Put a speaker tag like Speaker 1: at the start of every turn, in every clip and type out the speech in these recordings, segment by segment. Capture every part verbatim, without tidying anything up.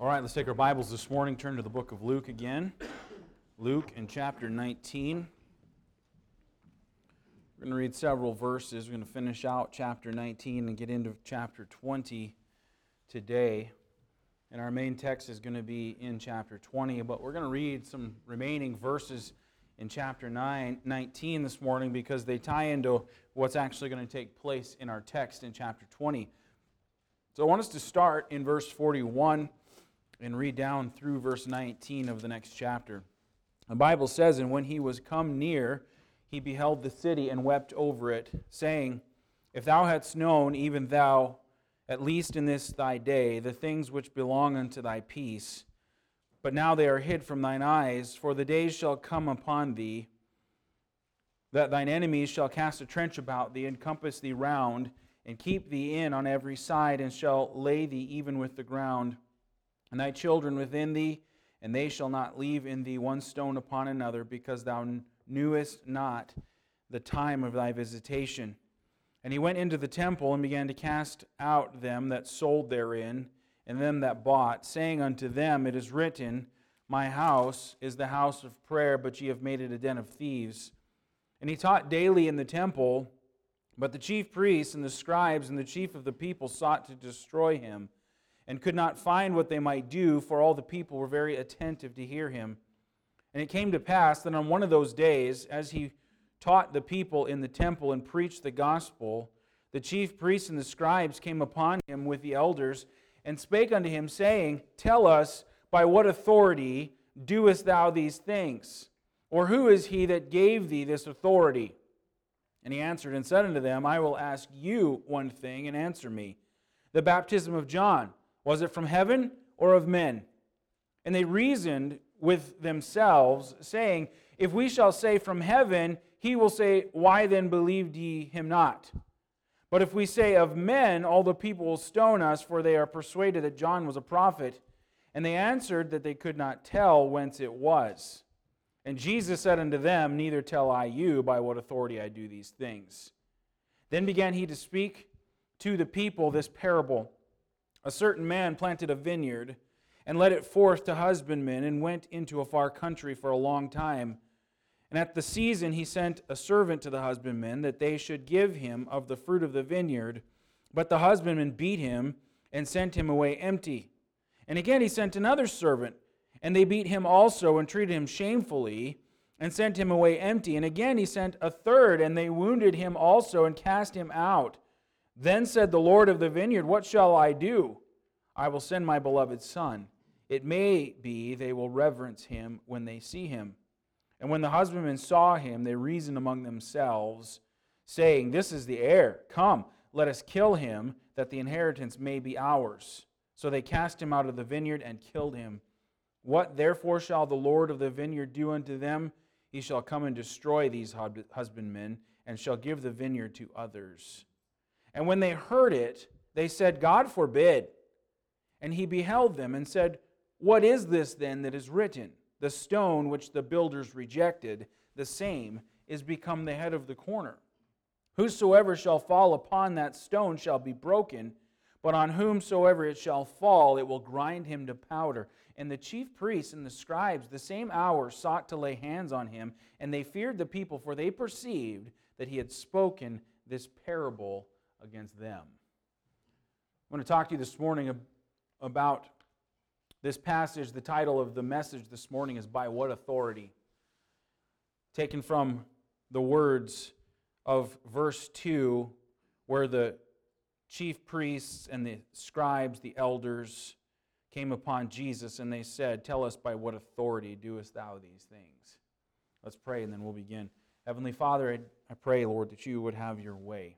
Speaker 1: All right, let's take our Bibles this morning, turn to the book of Luke again. Luke in chapter nineteen. We're going to read several verses. We're going to finish out chapter nineteen and get into chapter twenty today. And our main text is going to be in chapter twenty, but we're going to read some remaining verses in chapter nine, nineteen this morning because they tie into what's actually going to take place in our text in chapter twenty. So I want us to start in verse forty-one and read down through verse nineteen of the next chapter. The Bible says, "And when he was come near, he beheld the city and wept over it, saying, If thou hadst known, even thou, at least in this thy day, the things which belong unto thy peace, but now they are hid from thine eyes, for the days shall come upon thee, that thine enemies shall cast a trench about thee, and compass thee round, and keep thee in on every side, and shall lay thee even with the ground, and thy children within thee, and they shall not leave in thee one stone upon another, because thou knewest not the time of thy visitation. And he went into the temple, and began to cast out them that sold therein, and them that bought, saying unto them, It is written, My house is the house of prayer, but ye have made it a den of thieves. And he taught daily in the temple, but the chief priests and the scribes and the chief of the people sought to destroy him, and could not find what they might do, for all the people were very attentive to hear him. And it came to pass that on one of those days, as he taught the people in the temple and preached the gospel, the chief priests and the scribes came upon him with the elders, and spake unto him, saying, Tell us, by what authority doest thou these things? Or who is he that gave thee this authority? And he answered and said unto them, I will ask you one thing, and answer me. The baptism of John, was it from heaven or of men? And they reasoned with themselves, saying, If we shall say from heaven, he will say, Why then believed ye him not? But if we say of men, all the people will stone us, for they are persuaded that John was a prophet. And they answered that they could not tell whence it was. And Jesus said unto them, Neither tell I you by what authority I do these things. Then began he to speak to the people this parable. A certain man planted a vineyard, and led it forth to husbandmen, and went into a far country for a long time. And at the season he sent a servant to the husbandmen, that they should give him of the fruit of the vineyard. But the husbandmen beat him, and sent him away empty. And again he sent another servant, and they beat him also, and treated him shamefully, and sent him away empty. And again he sent a third, and they wounded him also, and cast him out. Then said the Lord of the vineyard, What shall I do? I will send my beloved son. It may be they will reverence him when they see him. And when the husbandmen saw him, they reasoned among themselves, saying, This is the heir. Come, let us kill him, that the inheritance may be ours. So they cast him out of the vineyard and killed him. What therefore shall the Lord of the vineyard do unto them? He shall come and destroy these husbandmen, and shall give the vineyard to others. And when they heard it, they said, God forbid. And he beheld them and said, What is this then that is written? The stone which the builders rejected, the same is become the head of the corner. Whosoever shall fall upon that stone shall be broken, but on whomsoever it shall fall, it will grind him to powder. And the chief priests and the scribes the same hour sought to lay hands on him, and they feared the people, for they perceived that he had spoken this parable against them. I want to talk to you this morning about this passage. The title of the message this morning is By What Authority? Taken from the words of verse two, where the chief priests and the scribes, the elders, came upon Jesus and they said, Tell us, by what authority doest thou these things? Let's pray and then we'll begin. Heavenly Father, I, I pray, Lord, that you would have your way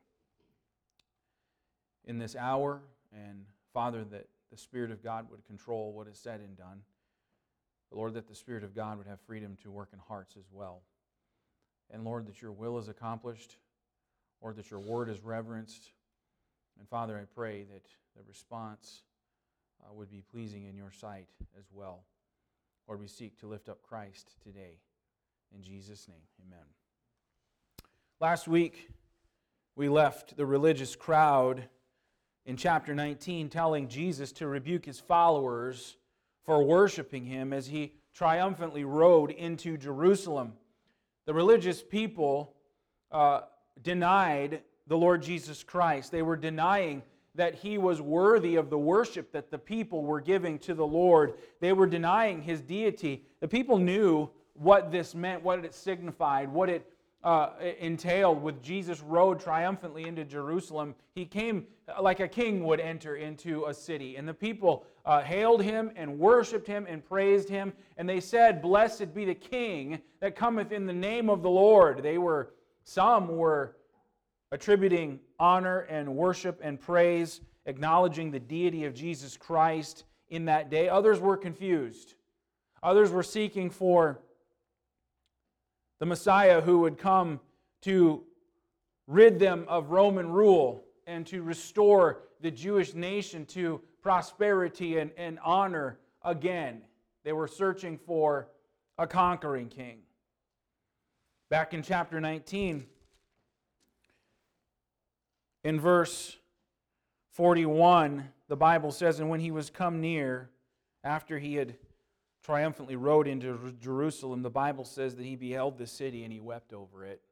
Speaker 1: in this hour, and Father, that the Spirit of God would control what is said and done. But Lord, that the Spirit of God would have freedom to work in hearts as well. And Lord, that your will is accomplished, Lord, that your word is reverenced. And Father, I pray that the response uh, would be pleasing in your sight as well. Lord, we seek to lift up Christ today. In Jesus' name, amen. Last week, we left the religious crowd in chapter nineteen telling Jesus to rebuke his followers for worshiping him as he triumphantly rode into Jerusalem. The religious people uh, denied the Lord Jesus Christ. They were denying that he was worthy of the worship that the people were giving to the Lord. They were denying his deity. The people knew what this meant, what it signified, what it uh, entailed. With Jesus rode triumphantly into Jerusalem, he came like a king would enter into a city. And the people uh, hailed him and worshiped him and praised him. And they said, "Blessed be the King that cometh in the name of the Lord." They were, some were attributing honor and worship and praise, acknowledging the deity of Jesus Christ in that day. Others were confused. Others were seeking for the Messiah who would come to rid them of Roman rule and to restore the Jewish nation to prosperity and, and honor again. They were searching for a conquering king. Back in chapter nineteen, in verse forty-one, the Bible says, "And when he was come near, after he had triumphantly rode into Jerusalem," the Bible says that he beheld the city and he wept over it.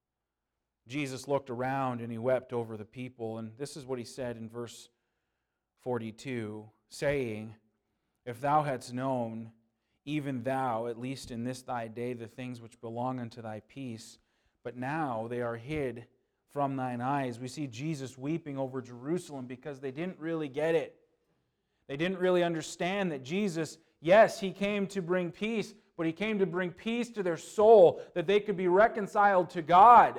Speaker 1: Jesus looked around and he wept over the people. And this is what he said in verse forty-two, saying, "If thou hadst known, even thou, at least in this thy day, the things which belong unto thy peace, but now they are hid from thine eyes." We see Jesus weeping over Jerusalem because they didn't really get it. They didn't really understand that Jesus, yes, he came to bring peace, but he came to bring peace to their soul, that they could be reconciled to God.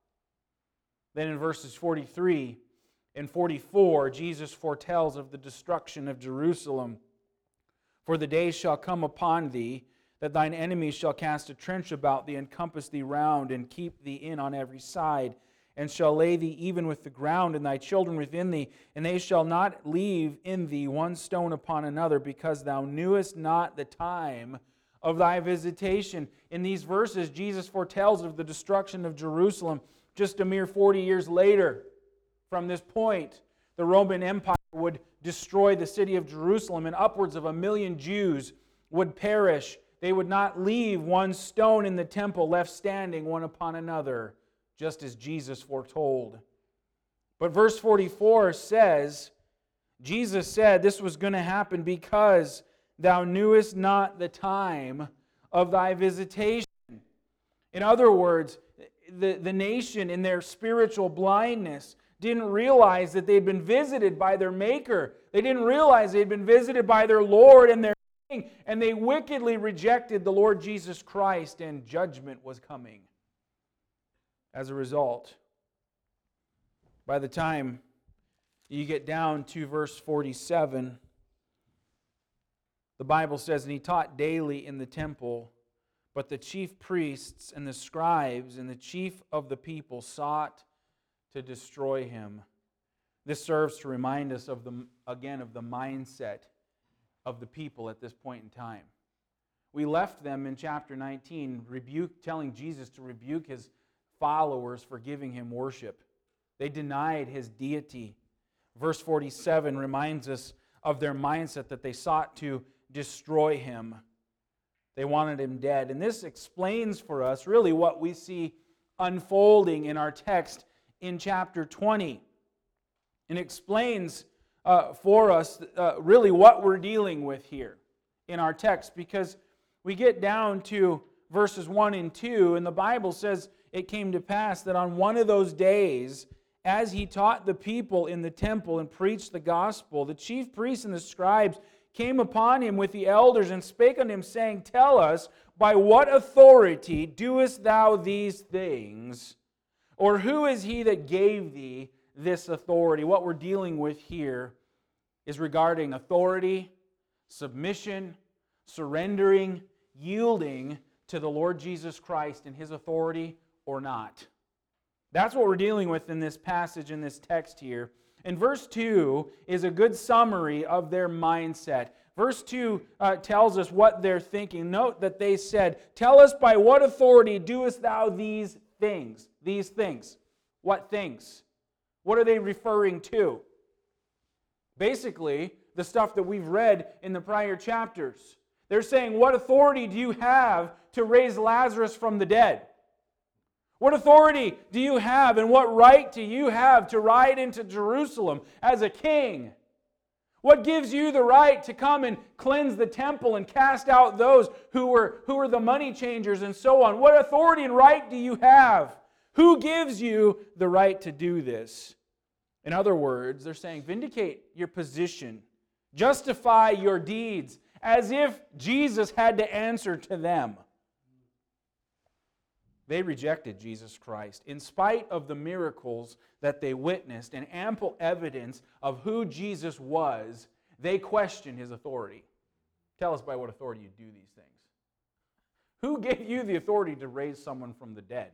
Speaker 1: Then in verses forty-three and forty-four, Jesus foretells of the destruction of Jerusalem. "For the days shall come upon thee, that thine enemies shall cast a trench about thee, and compass thee round, and keep thee in on every side, and shall lay thee even with the ground, and thy children within thee, and they shall not leave in thee one stone upon another, because thou knewest not the time of thy visitation." In these verses, Jesus foretells of the destruction of Jerusalem just a mere forty years later. From this point, the Roman Empire would destroy the city of Jerusalem, and upwards of a million Jews would perish. They would not leave one stone in the temple left standing one upon another, just as Jesus foretold. But verse forty-four says, Jesus said this was going to happen because thou knewest not the time of thy visitation. In other words, the, the nation in their spiritual blindness didn't realize that they'd been visited by their Maker. They didn't realize they'd been visited by their Lord and their King, and they wickedly rejected the Lord Jesus Christ, and judgment was coming. As a result, by the time you get down to verse forty-seven, the Bible says, "And he taught daily in the temple, but the chief priests and the scribes and the chief of the people sought to destroy him." This serves to remind us of the again of the mindset of the people at this point in time. We left them in chapter nineteen, rebuke, telling Jesus to rebuke his followers for giving him worship. They denied his deity. Verse forty-seven reminds us of their mindset, that they sought to destroy him. They wanted him dead. And this explains for us really what we see unfolding in our text in chapter twenty. It explains uh, for us uh, really what we're dealing with here in our text, because we get down to verses one and two, and the Bible says, "It came to pass that on one of those days, as he taught the people in the temple and preached the gospel, the chief priests and the scribes came upon him with the elders and spake unto him, saying, Tell us, by what authority doest thou these things? Or who is he that gave thee this authority?" What we're dealing with here is regarding authority, submission, surrendering, yielding to the Lord Jesus Christ and his authority or not. That's what we're dealing with in this passage, in this text here. And verse two is a good summary of their mindset. Verse two uh, tells us what they're thinking. Note that they said, "Tell us, by what authority doest thou these things?" These things. What things? What are they referring to? Basically, the stuff that we've read in the prior chapters. They're saying, what authority do you have to raise Lazarus from the dead? What authority do you have and what right do you have to ride into Jerusalem as a king? What gives you the right to come and cleanse the temple and cast out those who were, who were the money changers and so on? What authority and right do you have? Who gives you the right to do this? In other words, they're saying, vindicate your position. Justify your deeds, as if Jesus had to answer to them. They rejected Jesus Christ in spite of the miracles that they witnessed and ample evidence of who Jesus was. They questioned His authority. Tell us by what authority you do these things. Who gave you the authority to raise someone from the dead?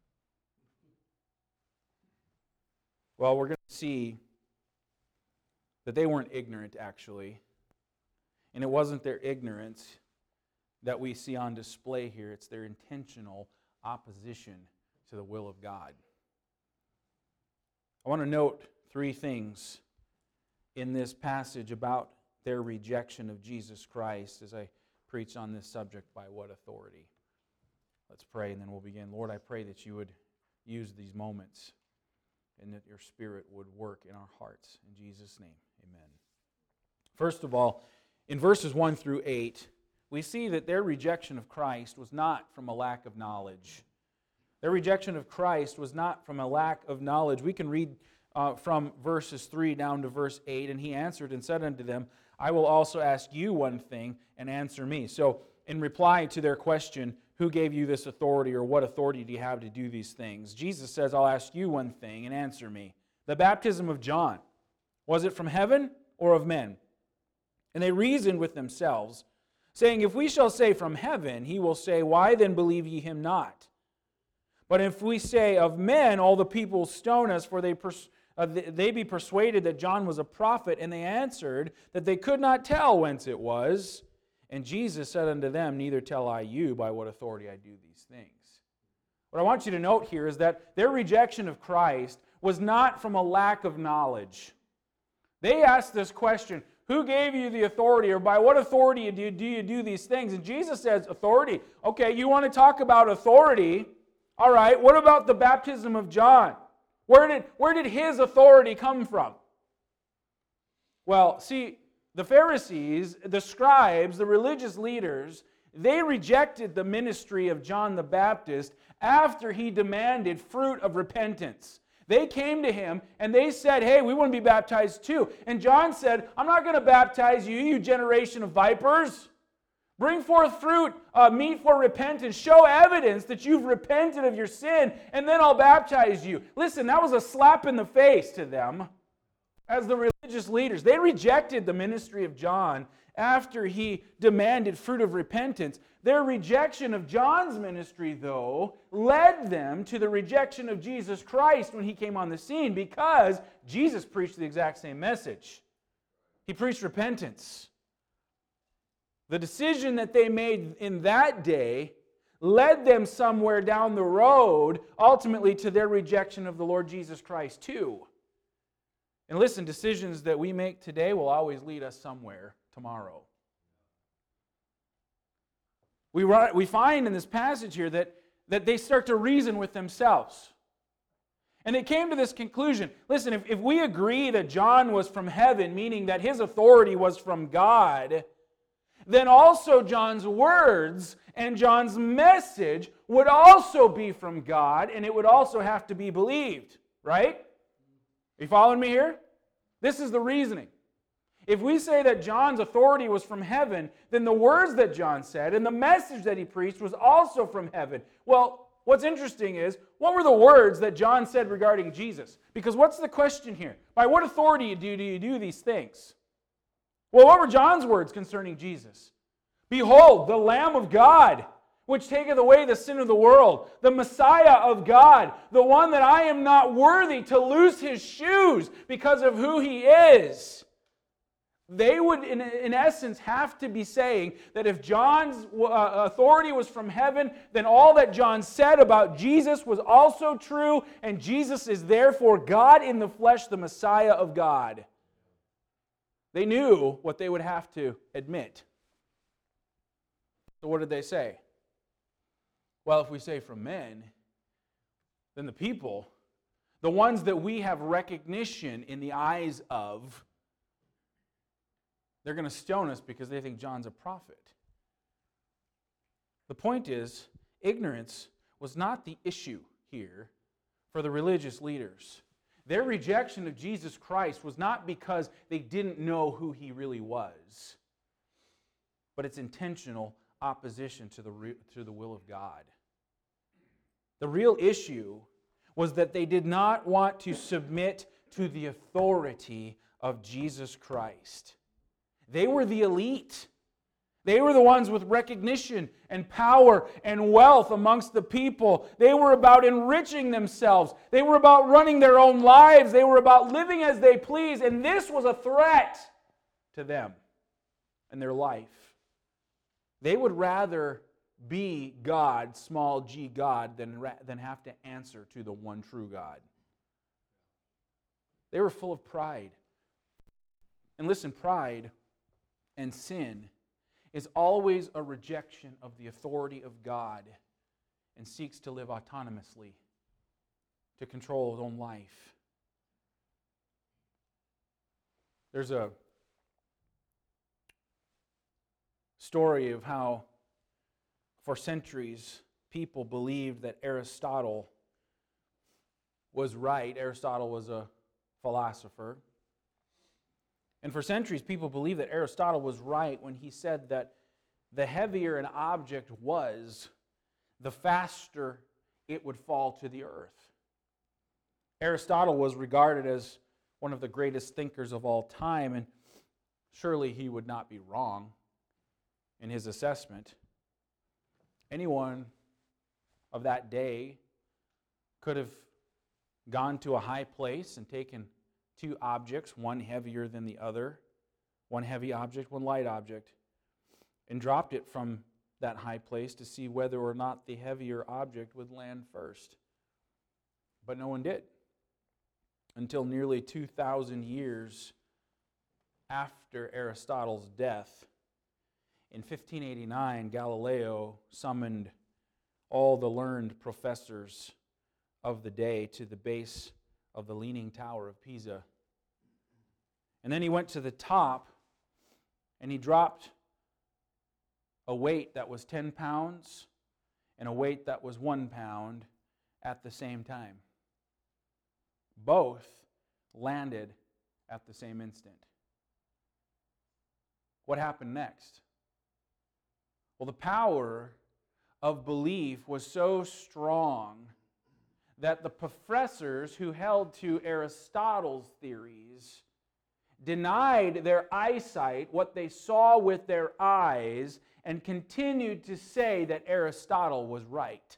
Speaker 1: Well, we're going to see that they weren't ignorant, actually. And it wasn't their ignorance that we see on display here. It's their intentional opposition to the will of God. I want to note three things in this passage about their rejection of Jesus Christ as I preach on this subject, by what authority. Let's pray and then we'll begin. Lord, I pray that you would use these moments and that your Spirit would work in our hearts. In Jesus' name, amen. First of all, in verses one through eight, we see that their rejection of Christ was not from a lack of knowledge. Their rejection of Christ was not from a lack of knowledge. We can read uh, from verses three down to verse eight, and he answered and said unto them, I will also ask you one thing, and answer me. So, in reply to their question, who gave you this authority, or what authority do you have to do these things? Jesus says, I'll ask you one thing, and answer me. The baptism of John, was it from heaven or of men? And they reasoned with themselves, saying, if we shall say from heaven, he will say, why then believe ye him not? But if we say of men, all the people stone us, for they, pers- uh, they be persuaded that John was a prophet. And they answered that they could not tell whence it was. And Jesus said unto them, neither tell I you by what authority I do these things. What I want you to note here is that their rejection of Christ was not from a lack of knowledge. They asked this question, who gave you the authority, or by what authority do you, do you do these things? And Jesus says, authority. Okay, you want to talk about authority? All right, what about the baptism of John? Where did, where did his authority come from? Well, see, the Pharisees, the scribes, the religious leaders, they rejected the ministry of John the Baptist after he demanded fruit of repentance. They came to him and they said, hey, we want to be baptized too. And John said, I'm not going to baptize you, you generation of vipers. Bring forth fruit, uh, meet for repentance. Show evidence that you've repented of your sin, and then I'll baptize you. Listen, that was a slap in the face to them as the religious leaders. They rejected the ministry of John after he demanded fruit of repentance. Their rejection of John's ministry, though, led them to the rejection of Jesus Christ when he came on the scene, because Jesus preached the exact same message. He preached repentance. The decision that they made in that day led them somewhere down the road, ultimately to their rejection of the Lord Jesus Christ too. And listen, decisions that we make today will always lead us somewhere tomorrow. We, we find in this passage here that, that they start to reason with themselves. And they came to this conclusion. Listen, if, if we agree that John was from heaven, meaning that his authority was from God, then also John's words and John's message would also be from God, and it would also have to be believed. Right? Are you following me here? This is the reasoning. If we say that John's authority was from heaven, then the words that John said and the message that he preached was also from heaven. Well, what's interesting is, what were the words that John said regarding Jesus? Because what's the question here? By what authority do you do these things? Well, what were John's words concerning Jesus? Behold, the Lamb of God, which taketh away the sin of the world, the Messiah of God, the one that I am not worthy to loose his shoes because of who he is. They would, in, in essence, have to be saying that if John's uh, authority was from heaven, then all that John said about Jesus was also true, and Jesus is therefore God in the flesh, the Messiah of God. They knew what they would have to admit. So what did they say? Well, if we say from men, then the people, the ones that we have recognition in the eyes of, they're going to stone us because they think John's a prophet. The point is, ignorance was not the issue here for the religious leaders. Their rejection of Jesus Christ was not because they didn't know who He really was, but it's intentional opposition to the, to the will of God. The real issue was that they did not want to submit to the authority of Jesus Christ. They were the elite. They were the ones with recognition and power and wealth amongst the people. They were about enriching themselves. They were about running their own lives. They were about living as they please. And this was a threat to them and their life. They would rather be God, small g God, than, than have to answer to the one true God. They were full of pride. And listen, pride and sin is always a rejection of the authority of God and seeks to live autonomously, to control his own life. There's a story of how for centuries people believed that Aristotle was right. Aristotle was a philosopher. And for centuries, people believed that Aristotle was right when he said that the heavier an object was, the faster it would fall to the earth. Aristotle was regarded as one of the greatest thinkers of all time, and surely he would not be wrong in his assessment. Anyone of that day could have gone to a high place and taken two objects, one heavier than the other, one heavy object, one light object, and dropped it from that high place to see whether or not the heavier object would land first. But no one did. Until nearly two thousand years after Aristotle's death, in fifteen eighty-nine, Galileo summoned all the learned professors of the day to the base of the Leaning Tower of Pisa. And then he went to the top and he dropped a weight that was ten pounds and a weight that was one pound at the same time. Both landed at the same instant. What happened next? Well, the power of belief was so strong that the professors who held to Aristotle's theories denied their eyesight, what they saw with their eyes, and continued to say that Aristotle was right.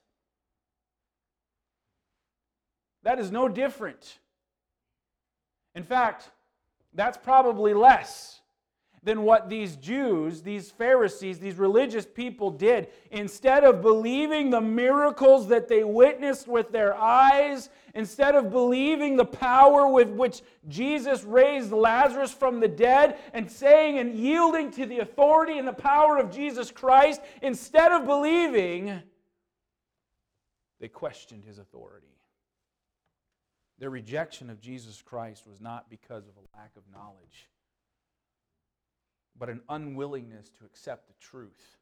Speaker 1: That is no different. In fact, that's probably less than what these Jews, these Pharisees, these religious people did. Instead of believing the miracles that they witnessed with their eyes, instead of believing the power with which Jesus raised Lazarus from the dead, and saying and yielding to the authority and the power of Jesus Christ, instead of believing, they questioned His authority. Their rejection of Jesus Christ was not because of a lack of knowledge, but an unwillingness to accept the truth.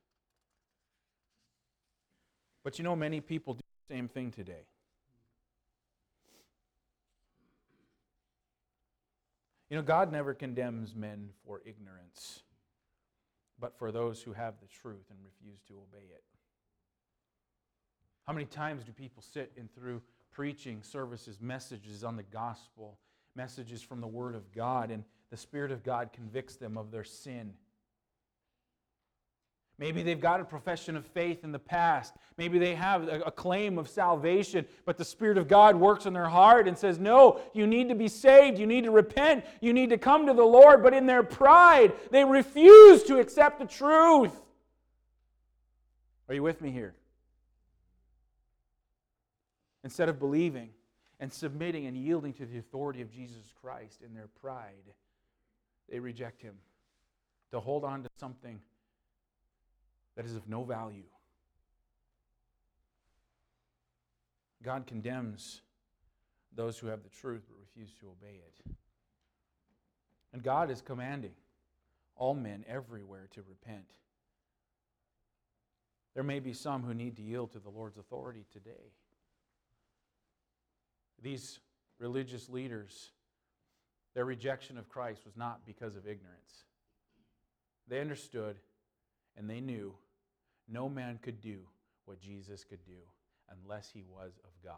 Speaker 1: But you know, many people do the same thing today. You know, God never condemns men for ignorance, but for those who have the truth and refuse to obey it. How many times do people sit in through preaching services, messages on the gospel, messages from the Word of God, and the Spirit of God convicts them of their sin? Maybe they've got a profession of faith in the past. Maybe they have a claim of salvation, but the Spirit of God works in their heart and says, no, you need to be saved, you need to repent, you need to come to the Lord. But in their pride, they refuse to accept the truth. Are you with me here? Instead of believing and submitting and yielding to the authority of Jesus Christ, in their pride, they reject Him, to hold on to something that is of no value. God condemns those who have the truth but refuse to obey it. And God is commanding all men everywhere to repent. There may be some who need to yield to the Lord's authority today. These religious leaders, their rejection of Christ was not because of ignorance. They understood and they knew no man could do what Jesus could do unless He was of God.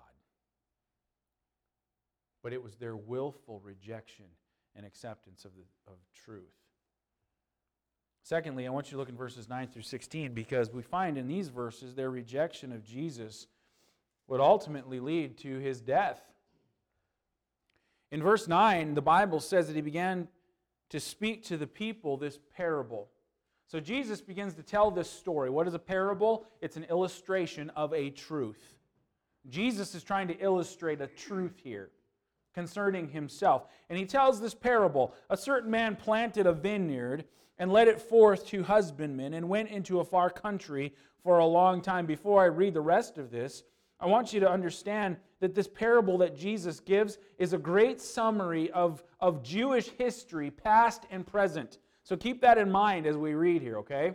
Speaker 1: But it was their willful rejection and acceptance of, the, of truth. Secondly, I want you to look in verses nine through sixteen, because we find in these verses their rejection of Jesus would ultimately lead to His death. In verse nine, the Bible says that He began to speak to the people this parable. So Jesus begins to tell this story. What is a parable? It's an illustration of a truth. Jesus is trying to illustrate a truth here concerning Himself. And He tells this parable. A certain man planted a vineyard and led it forth to husbandmen and went into a far country for a long time. Before I read the rest of this, I want you to understand that this parable that Jesus gives is a great summary of, of Jewish history, past and present. So keep that in mind as we read here, okay?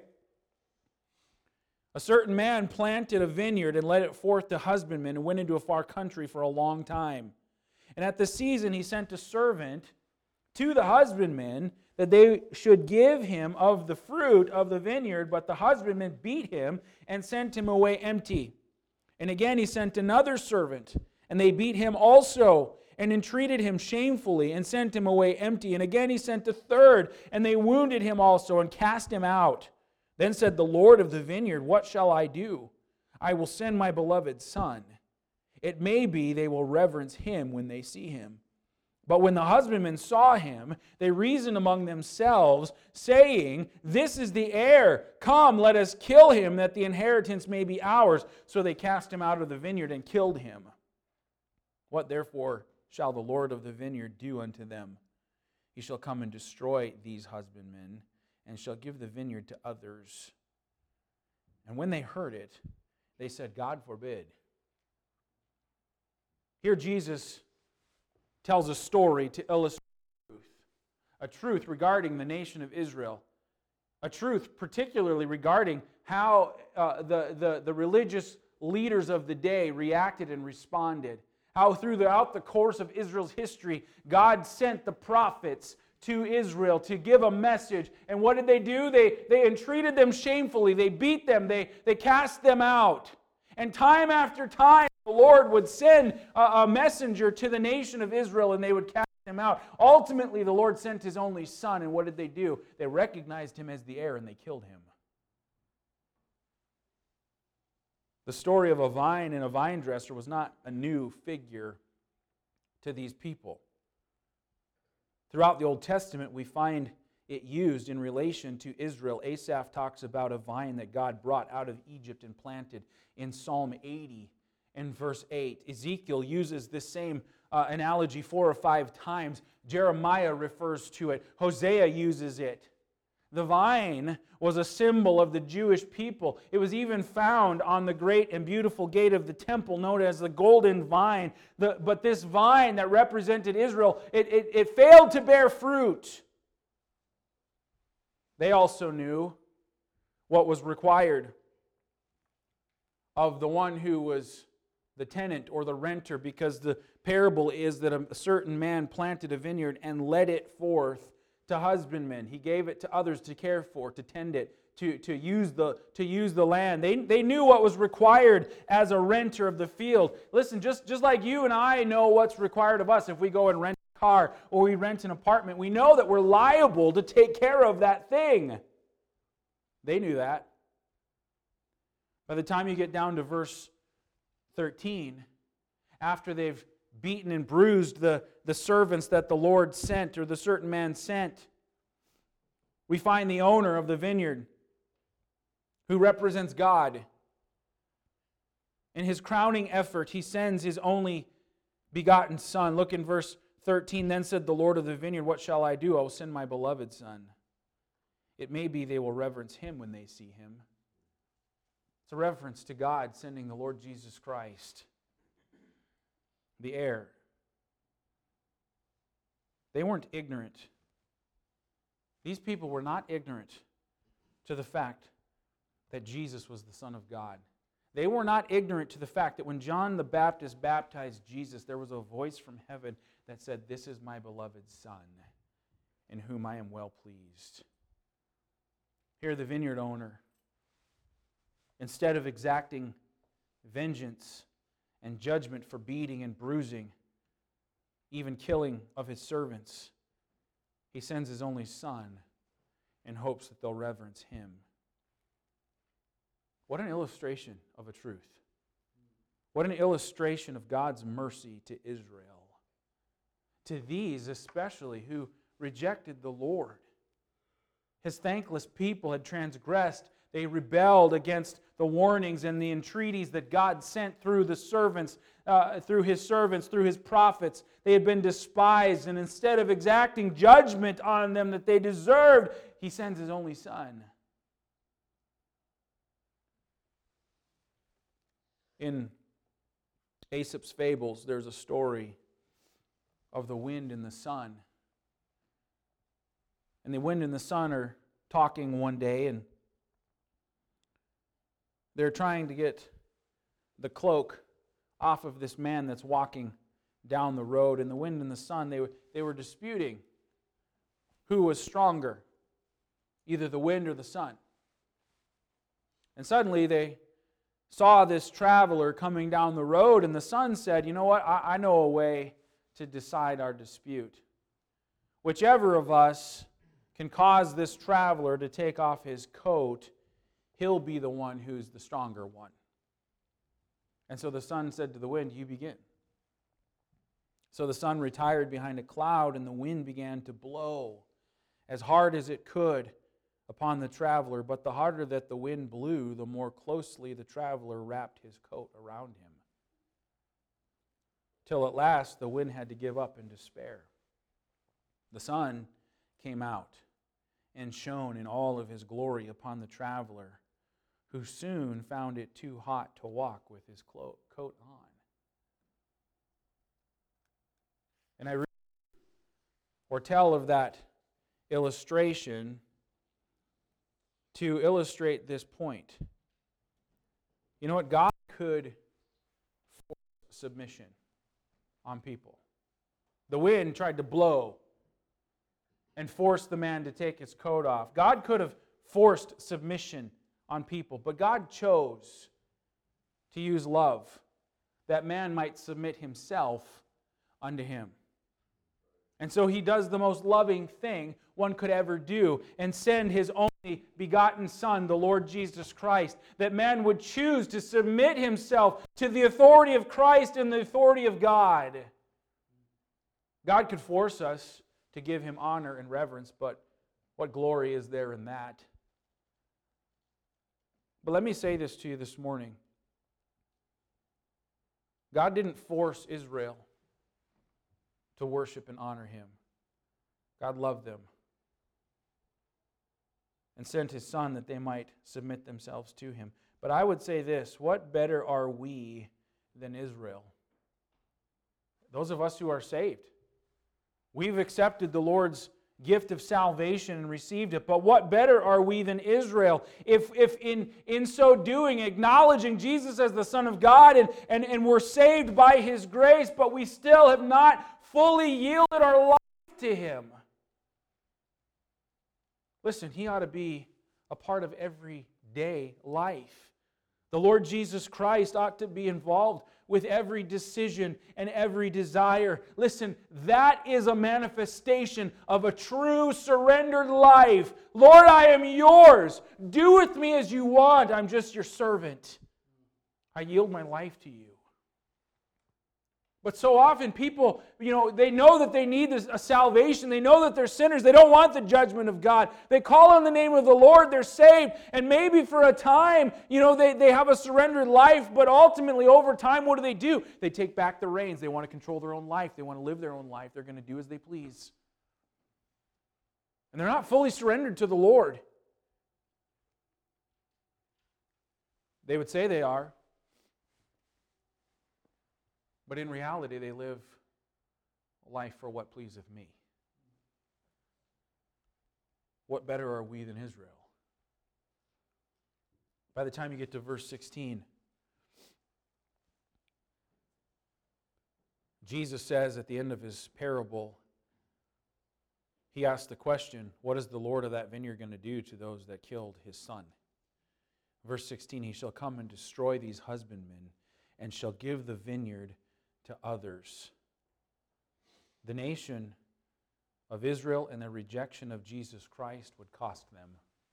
Speaker 1: A certain man planted a vineyard and led it forth to husbandmen and went into a far country for a long time. And at the season he sent a servant to the husbandmen that they should give him of the fruit of the vineyard, but the husbandmen beat him and sent him away empty. And again he sent another servant, and they beat him also, and entreated him shamefully, and sent him away empty. And again he sent a third, and they wounded him also, and cast him out. Then said the Lord of the vineyard, What shall I do? I will send my beloved son. It may be they will reverence him when they see him. But when the husbandmen saw him, they reasoned among themselves, saying, This is the heir. Come, let us kill him, that the inheritance may be ours. So they cast him out of the vineyard and killed him. What therefore shall the Lord of the vineyard do unto them? He shall come and destroy these husbandmen, and shall give the vineyard to others. And when they heard it, they said, God forbid. Here Jesus tells a story to illustrate truth, a truth regarding the nation of Israel, a truth particularly regarding how uh, the, the, the religious leaders of the day reacted and responded, how throughout the course of Israel's history, God sent the prophets to Israel to give a message. And what did they do? They, they entreated them shamefully. They beat them. They, they cast them out. And time after time, the Lord would send a, a messenger to the nation of Israel, and they would cast him out. Ultimately, the Lord sent His only Son, and what did they do? They recognized Him as the heir, and they killed Him. The story of a vine and a vine dresser was not a new figure to these people. Throughout the Old Testament, we find it used in relation to Israel. Asaph talks about a vine that God brought out of Egypt and planted in Psalm eighty and verse eight. Ezekiel uses this same uh, analogy four or five times. Jeremiah refers to it. Hosea uses it. The vine was a symbol of the Jewish people. It was even found on the great and beautiful gate of the temple known as the golden vine. The, but this vine that represented Israel, it, it, it failed to bear fruit. They also knew what was required of the one who was the tenant or the renter, because the parable is that a certain man planted a vineyard and led it forth to husbandmen. He gave it to others to care for, to tend it, to, to, use, the, to use the land. They, they knew what was required as a renter of the field. Listen, just, just like you and I know what's required of us if we go and rent a car or we rent an apartment, we know that we're liable to take care of that thing. They knew that. By the time you get down to verse thirteen, after they've beaten and bruised the, the servants that the Lord sent, or the certain man sent, we find the owner of the vineyard, who represents God. In his crowning effort, he sends his only begotten Son. Look in verse thirteen, then said the Lord of the vineyard, what shall I do? I will send my beloved son. It may be they will reverence him when they see him. It's a reference to God sending the Lord Jesus Christ, the heir. They weren't ignorant. These people were not ignorant to the fact that Jesus was the Son of God. They were not ignorant to the fact that when John the Baptist baptized Jesus, there was a voice from heaven that said, this is my beloved Son, in whom I am well pleased. Here the vineyard owner, instead of exacting vengeance and judgment for beating and bruising, even killing of his servants, he sends his only Son in hopes that they'll reverence him. What an illustration of a truth. What an illustration of God's mercy to Israel. To these especially who rejected the Lord. His thankless people had transgressed. They rebelled against the warnings and the entreaties that God sent through the servants, uh, through His servants, through His prophets. They had been despised, and instead of exacting judgment on them that they deserved, He sends His only Son. In Aesop's Fables, there's a story of the wind and the sun. And the wind and the sun are talking one day, and they're trying to get the cloak off of this man that's walking down the road. And the wind and the sun, they were, they were disputing who was stronger, either the wind or the sun. And suddenly they saw this traveler coming down the road, and the sun said, you know what, I, I know a way to decide our dispute. Whichever of us can cause this traveler to take off his coat, he'll be the one who's the stronger one. And so the sun said to the wind, you begin. So the sun retired behind a cloud, and the wind began to blow as hard as it could upon the traveler. But the harder that the wind blew, the more closely the traveler wrapped his coat around him. Till at last the wind had to give up in despair. The sun came out and shone in all of his glory upon the traveler, who soon found it too hot to walk with his coat on. And I read or tell of that illustration to illustrate this point. You know what? God could force submission on people. The wind tried to blow and force the man to take his coat off. God could have forced submission on people, but God chose to use love, that man might submit himself unto Him. And so He does the most loving thing one could ever do, and send His only begotten Son, the Lord Jesus Christ, that man would choose to submit himself to the authority of Christ and the authority of God. God could force us to give Him honor and reverence, but what glory is there in that? But let me say this to you this morning. God didn't force Israel to worship and honor Him. God loved them and sent His Son that they might submit themselves to Him. But I would say this, what better are we than Israel? Those of us who are saved. We've accepted the Lord's gift of salvation and received it. But what better are we than Israel if, if in, in so doing, acknowledging Jesus as the Son of God and, and, and we're saved by His grace, but we still have not fully yielded our life to Him. Listen, He ought to be a part of everyday life. The Lord Jesus Christ ought to be involved with every decision and every desire. Listen, that is a manifestation of a true surrendered life. Lord, I am yours. Do with me as you want. I'm just your servant. I yield my life to you. But so often people, you know, they know that they need this, a salvation. They know that they're sinners. They don't want the judgment of God. They call on the name of the Lord. They're saved. And maybe for a time, you know, they, they have a surrendered life. But ultimately, over time, what do they do? They take back the reins. They want to control their own life. They want to live their own life. They're going to do as they please. And they're not fully surrendered to the Lord. They would say they are. But in reality, they live life for what pleaseth me. What better are we than Israel? By the time you get to verse sixteen, Jesus says at the end of his parable, he asks the question, what is the Lord of that vineyard going to do to those that killed his son? Verse sixteen, he shall come and destroy these husbandmen, and shall give the vineyard to others. The nation of Israel and their rejection of Jesus Christ would cost them.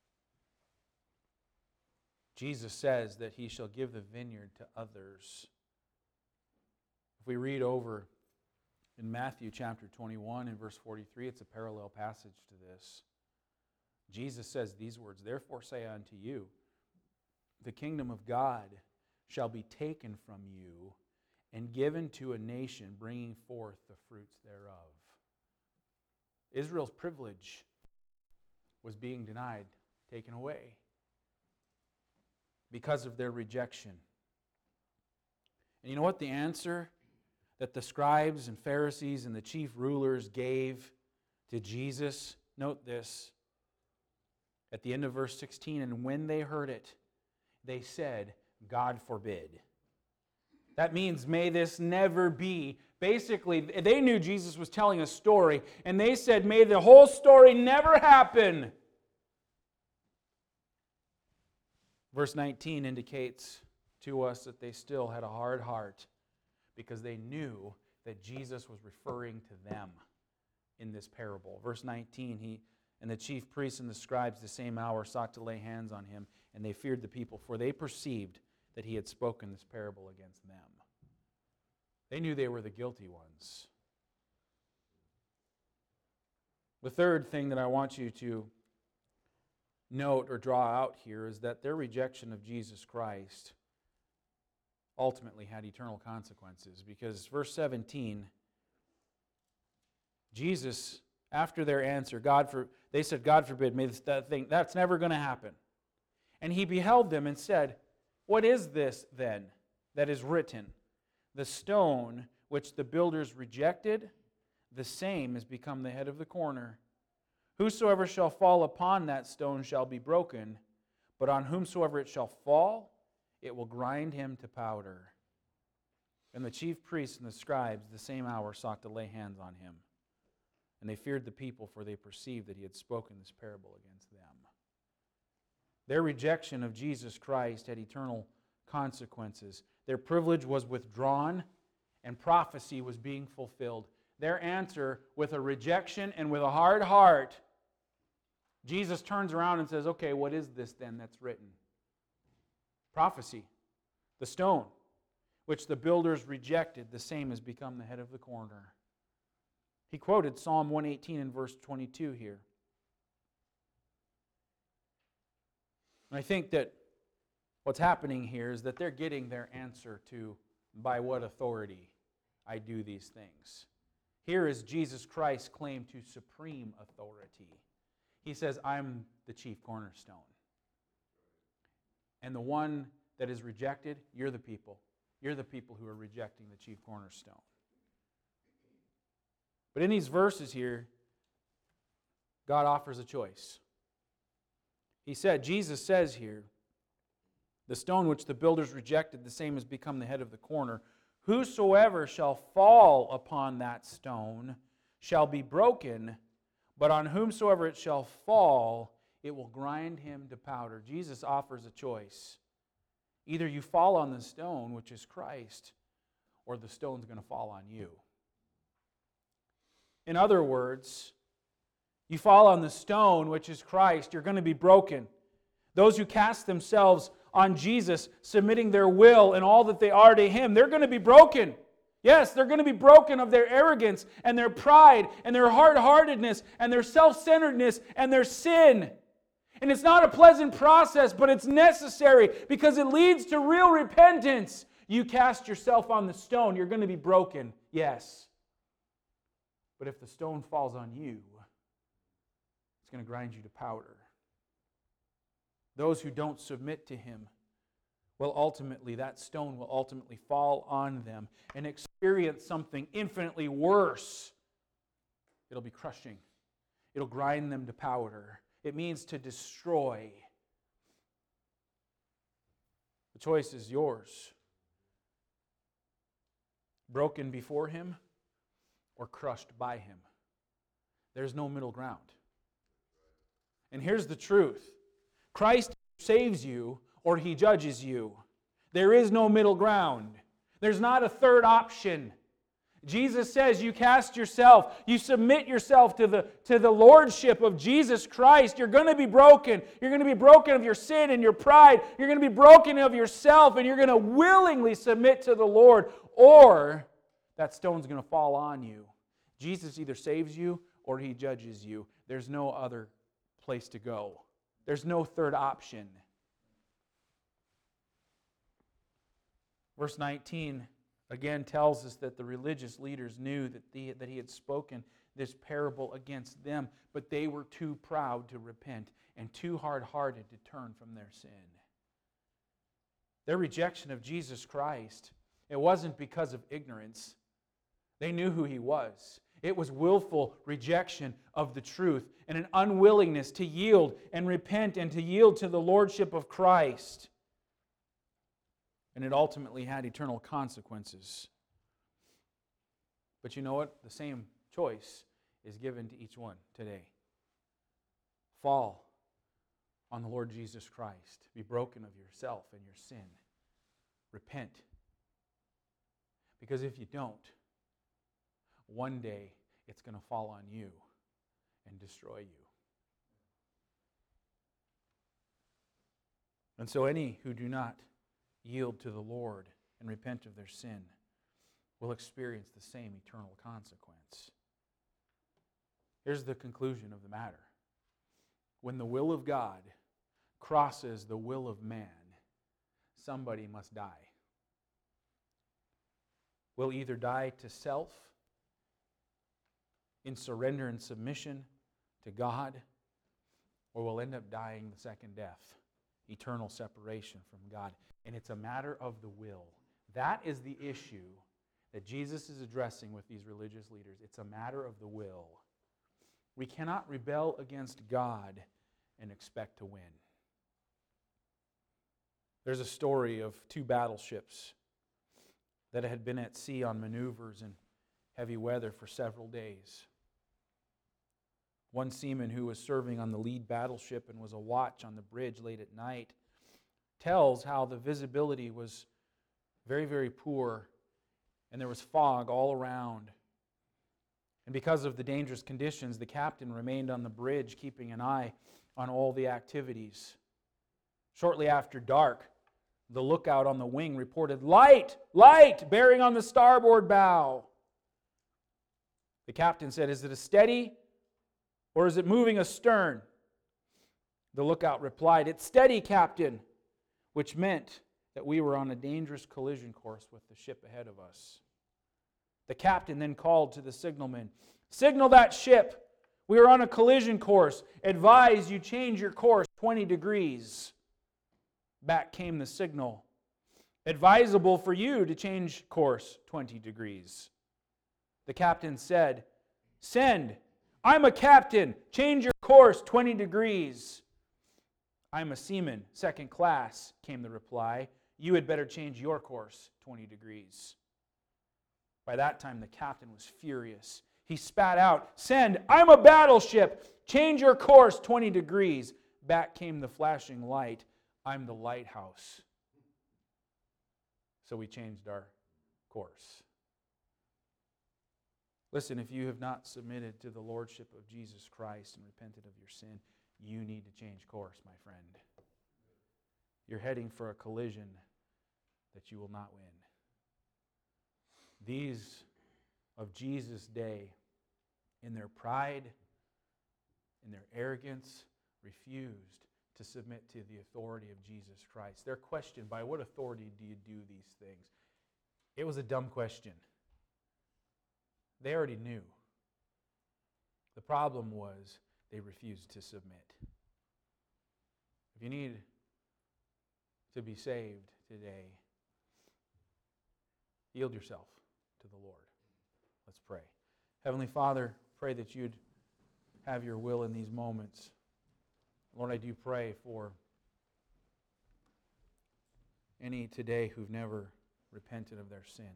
Speaker 1: Jesus says that he shall give the vineyard to others. If we read over in Matthew chapter twenty-one and verse forty-three, it's a parallel passage to this. Jesus says these words, therefore say I unto you, the kingdom of God shall be taken from you and given to a nation bringing forth the fruits thereof. Israel's privilege was being denied, taken away, because of their rejection. And you know what the answer that the scribes and Pharisees and the chief rulers gave to Jesus? Note this. At the end of verse sixteen, and when they heard it, they said, God forbid. That means, may this never be. Basically, they knew Jesus was telling a story, and they said, may the whole story never happen. Verse nineteen indicates to us that they still had a hard heart because they knew that Jesus was referring to them in this parable. Verse nineteen, he and the chief priests and the scribes the same hour sought to lay hands on him, and they feared the people, for they perceived that he had spoken this parable against them. They knew they were the guilty ones. The third thing that I want you to note or draw out here is that their rejection of Jesus Christ ultimately had eternal consequences, because verse seventeen, Jesus, after their answer, God for they said, God forbid, may this, that thing, that's never going to happen. And he beheld them and said, what is this then that is written? The stone which the builders rejected, the same has become the head of the corner. Whosoever shall fall upon that stone shall be broken, but on whomsoever it shall fall, it will grind him to powder. And the chief priests and the scribes the same hour sought to lay hands on him. And they feared the people, for they perceived that he had spoken this parable against them. Their rejection of Jesus Christ had eternal consequences. Their privilege was withdrawn, and prophecy was being fulfilled. Their answer, with a rejection and with a hard heart, Jesus turns around and says, okay, what is this then that's written? Prophecy. The stone, which the builders rejected, the same has become the head of the corner. He quoted Psalm one eighteen in verse twenty-two here. And I think that what's happening here is that they're getting their answer to by what authority I do these things. Here is Jesus Christ's claim to supreme authority. He says, I'm the chief cornerstone. And the one that is rejected, you're the people. You're the people who are rejecting the chief cornerstone. But in these verses here, God offers a choice. He said, Jesus says here, the stone which the builders rejected, the same has become the head of the corner. Whosoever shall fall upon that stone shall be broken, but on whomsoever it shall fall, it will grind him to powder. Jesus offers a choice. Either you fall on the stone, which is Christ, or the stone's going to fall on you. In other words, you fall on the stone, which is Christ, you're going to be broken. Those who cast themselves on Jesus, submitting their will and all that they are to Him, they're going to be broken. Yes, they're going to be broken of their arrogance and their pride and their hard-heartedness and their self-centeredness and their sin. And it's not a pleasant process, but it's necessary because it leads to real repentance. You cast yourself on the stone, you're going to be broken, yes. But if the stone falls on you, it's going to grind you to powder. Those who don't submit to Him, well, ultimately, that stone will ultimately fall on them and experience something infinitely worse. It'll be crushing. It'll grind them to powder. It means to destroy. The choice is yours. Broken before Him or crushed by Him. There's no middle ground. And here's the truth. Christ saves you or He judges you. There is no middle ground. There's not a third option. Jesus says you cast yourself, you submit yourself to the, to the lordship of Jesus Christ. You're going to be broken. You're going to be broken of your sin and your pride. You're going to be broken of yourself, and you're going to willingly submit to the Lord, or that stone's going to fall on you. Jesus either saves you or He judges you. There's no other place to go. There's no third option. Verse nineteen again tells us that the religious leaders knew that, the, that He had spoken this parable against them, but they were too proud to repent and too hard-hearted to turn from their sin. Their rejection of Jesus Christ, it wasn't because of ignorance. They knew who He was. It was willful rejection of the truth and an unwillingness to yield and repent and to yield to the lordship of Christ. And it ultimately had eternal consequences. But you know what? The same choice is given to each one today. Fall on the Lord Jesus Christ. Be broken of yourself and your sin. Repent. Because if you don't, one day it's going to fall on you and destroy you. And so any who do not yield to the Lord and repent of their sin will experience the same eternal consequence. Here's the conclusion of the matter. When the will of God crosses the will of man, somebody must die. We'll either die to self in surrender and submission to God, or we'll end up dying the second death, eternal separation from God. And it's a matter of the will. That is the issue that Jesus is addressing with these religious leaders. It's a matter of the will. We cannot rebel against God and expect to win. There's a story of two battleships that had been at sea on maneuvers in heavy weather for several days. One seaman who was serving on the lead battleship and was a watch on the bridge late at night tells how the visibility was very, very poor, and there was fog all around. And because of the dangerous conditions, the captain remained on the bridge, keeping an eye on all the activities. Shortly after dark, the lookout on the wing reported, "Light! Light! Bearing on the starboard bow." The captain said, "Is it a steady, or is it moving astern?" The lookout replied, "It's steady, Captain," which meant that we were on a dangerous collision course with the ship ahead of us. The captain then called to the signalman, "Signal that ship. We are on a collision course. Advise you change your course twenty degrees. Back came the signal. "Advisable for you to change course twenty degrees. The captain said, "Send. I'm a captain. Change your course twenty degrees. "I'm a seaman, second class," came the reply. "You had better change your course twenty degrees. By that time, the captain was furious. He spat out, "Send! I'm a battleship. Change your course twenty degrees. Back came the flashing light. "I'm the lighthouse." So we changed our course. Listen, if you have not submitted to the lordship of Jesus Christ and repented of your sin, you need to change course, my friend. You're heading for a collision that you will not win. These of Jesus' day, in their pride, in their arrogance, refused to submit to the authority of Jesus Christ. Their question, by what authority do you do these things? It was a dumb question. They already knew. The problem was they refused to submit. If you need to be saved today, yield yourself to the Lord. Let's pray. Heavenly Father, pray that you'd have your will in these moments. Lord, I do pray for any today who've never repented of their sin.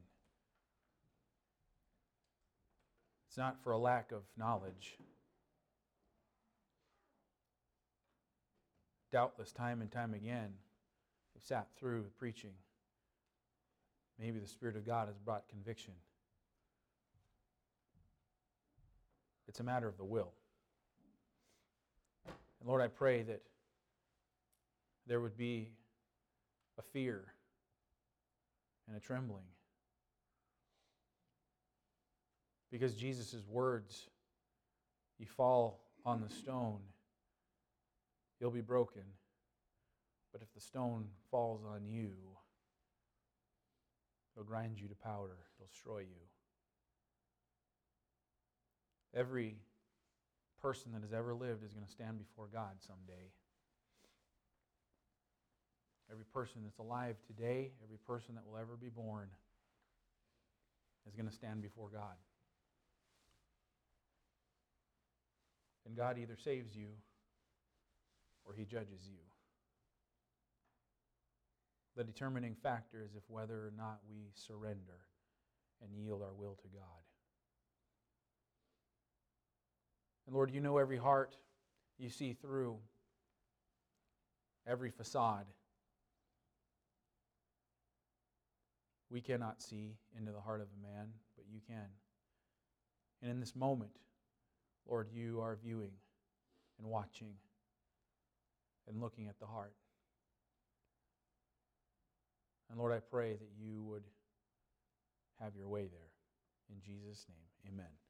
Speaker 1: It's not for a lack of knowledge. Doubtless, time and time again, they've sat through the preaching. Maybe the Spirit of God has brought conviction. It's a matter of the will. And Lord, I pray that there would be a fear and a trembling. Because Jesus' words, you fall on the stone, you'll be broken. But if the stone falls on you, it'll grind you to powder, it'll destroy you. Every person that has ever lived is going to stand before God someday. Every person that's alive today, every person that will ever be born is going to stand before God. And God either saves you or He judges you. The determining factor is if whether or not we surrender and yield our will to God. And Lord, you know every heart. You see through every facade. We cannot see into the heart of a man, but you can. And in this moment, Lord, you are viewing and watching and looking at the heart. And Lord, I pray that you would have your way there. In Jesus' name, amen.